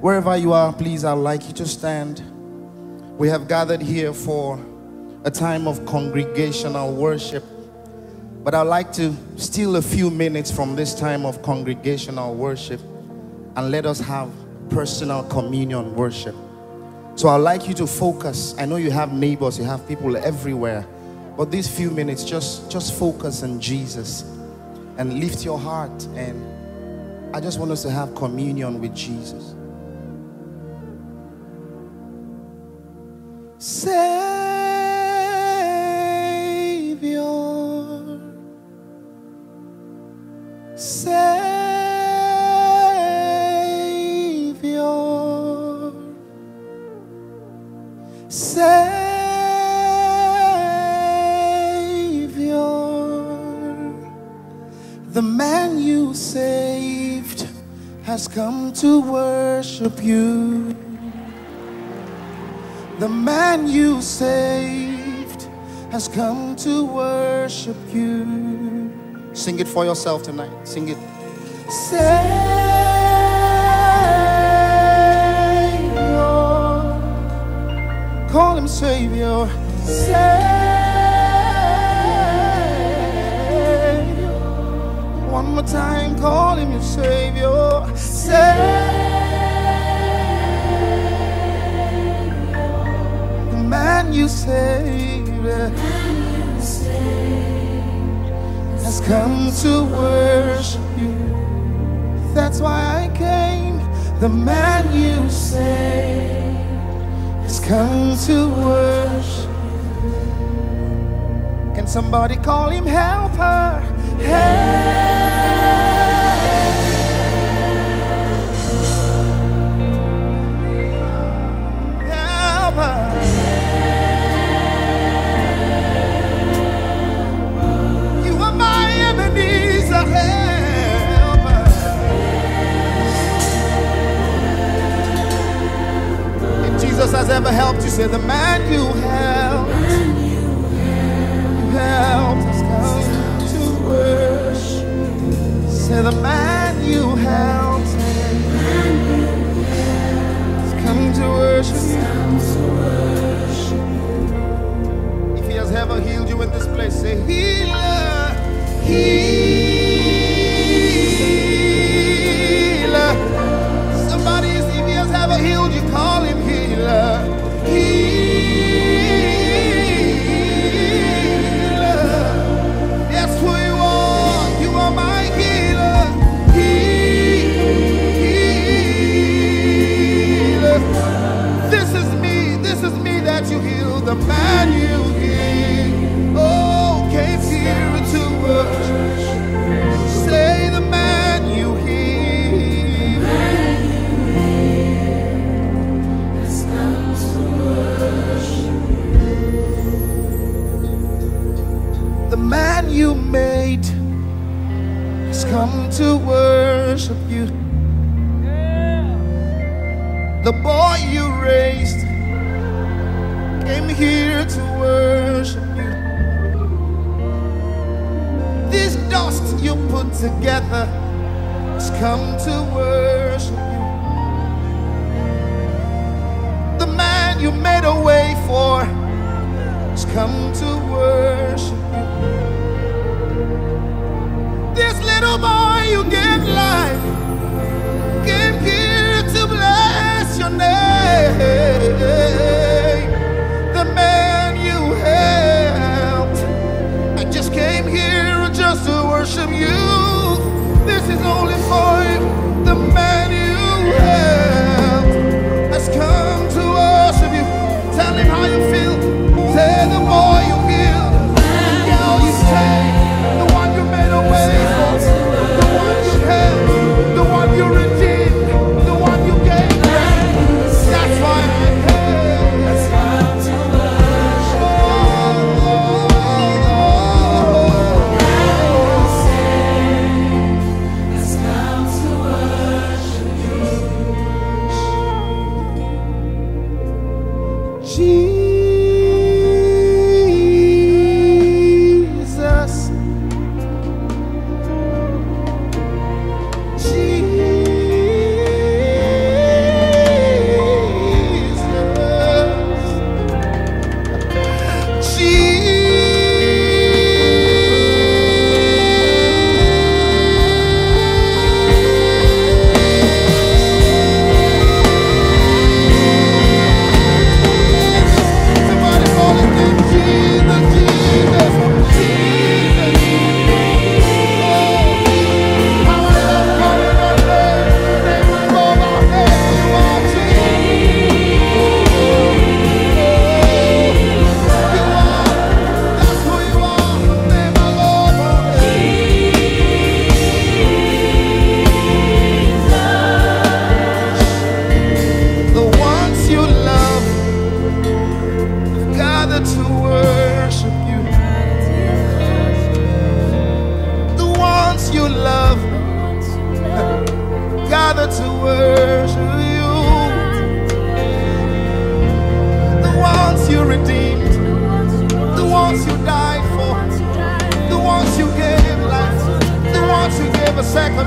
Wherever you are, please, I'd like you to stand. We have gathered here for a time of congregational worship, but I'd like to steal a few minutes from this time of congregational worship and let us have personal communion worship. So I'd like you to focus. I know you have neighbors, you have people everywhere, but these few minutes, just focus on Jesus and lift your heart. And I just want us to have communion with Jesus. Savior, Savior, Savior, the man you saved has come to worship you. The man you saved has come to worship you. Sing it for yourself tonight. Sing it. Savior, call him Savior. Savior, one more time, call him your Savior. Savior, man you saved has come to worship you. That's why I came. The man you saved has come to worship. Can somebody call him helper? Helper. Jesus has ever helped you, say the man you helped, has come to worship. Say the man you helped has come to worship. If he has ever healed you in this place, say healer, healer. Somebody, if he has ever healed you, call him healer. Healer, that's who you are. You are my healer. Healer, this is me that you heal. The man you heal. Oh, came here to worship. Say the man you heal. The man you made has come to worship you. The boy you raised came here to worship you. This dust you put together has come to worship you. The man you made a way for has come to worship you. This little boy you gave life came here to bless your name. The man you helped, I just came here just to worship you. This is only for you. The man you helped has come to worship you. Tell him how you feel. Say the boy you healed, the girl you saved, the one you made a way for, the one you helped.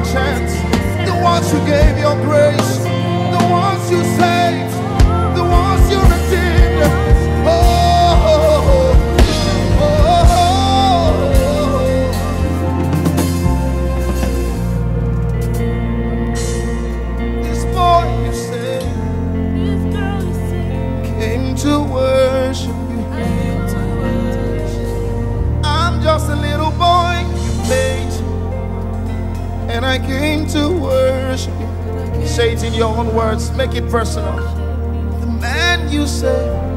chance, the ones you gave your grace, the ones you saved, the ones you redeemed. Oh, oh, oh. This boy you say came to worship you. I'm just a little boy you made, and I came to worship you. Say it in your own words, make it personal. The man you say